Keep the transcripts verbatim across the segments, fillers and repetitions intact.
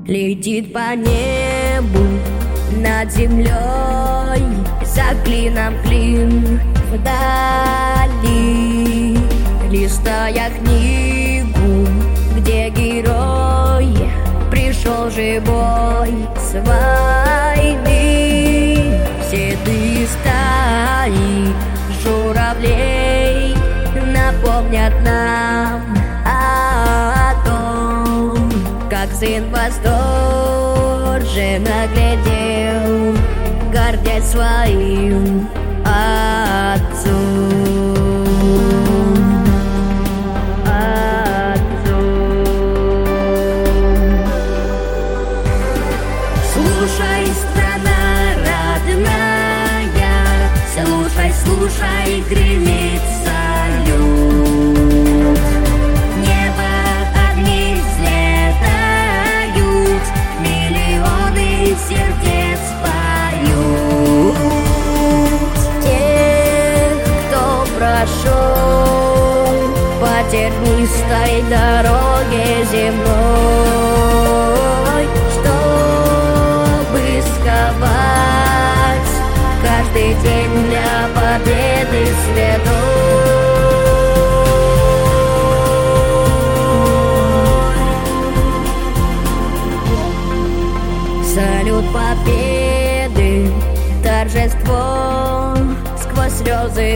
Летит по небу над землей, за клином клин вдали, листая книгу, где герой пришел живой с войны. Седые стаи журавлей напомнят нам о том, как сын восторженно глядел, гордясь своим отцом. Слушай, страна родная, слушай, слушай, гремит салют. Небо огни взлетают, миллионы сердец поют. Тех, кто прошел по тернистой дороге земной, каждый день для победы святой. Салют победы, торжество сквозь слезы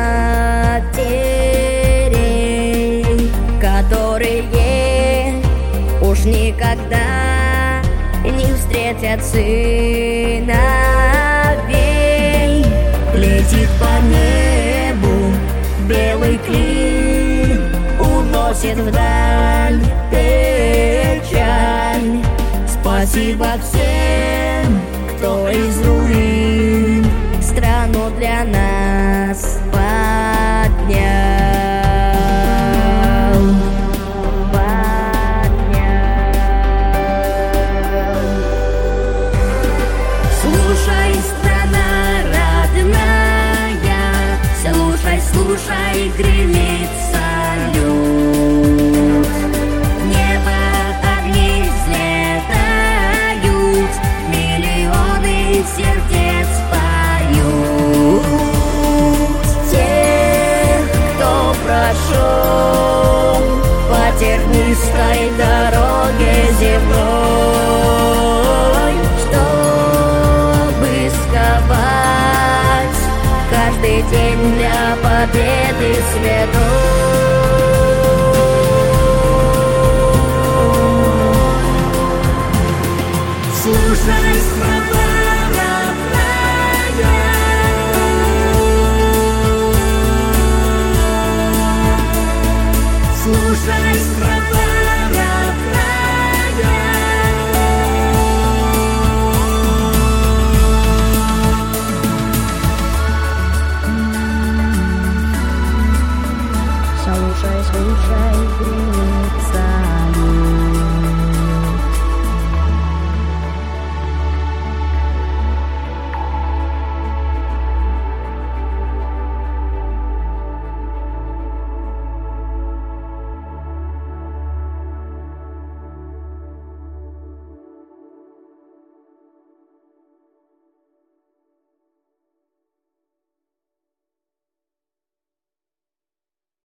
матерей, которые уж никогда не встретят сыновей. Летит по небу белый клин, уносит вдаль печаль. Спасибо всем, кто из руин страну для нас поднял. Слушай, страна родная, слушай, слушай, гремит салют. Небо огни взлетают, миллионы сердец поют. Тех, кто прошел по тернистой дороге земной, каждый день для победы святой. Слушай, страна родная, слушай, страна родная. Слушай, слушай,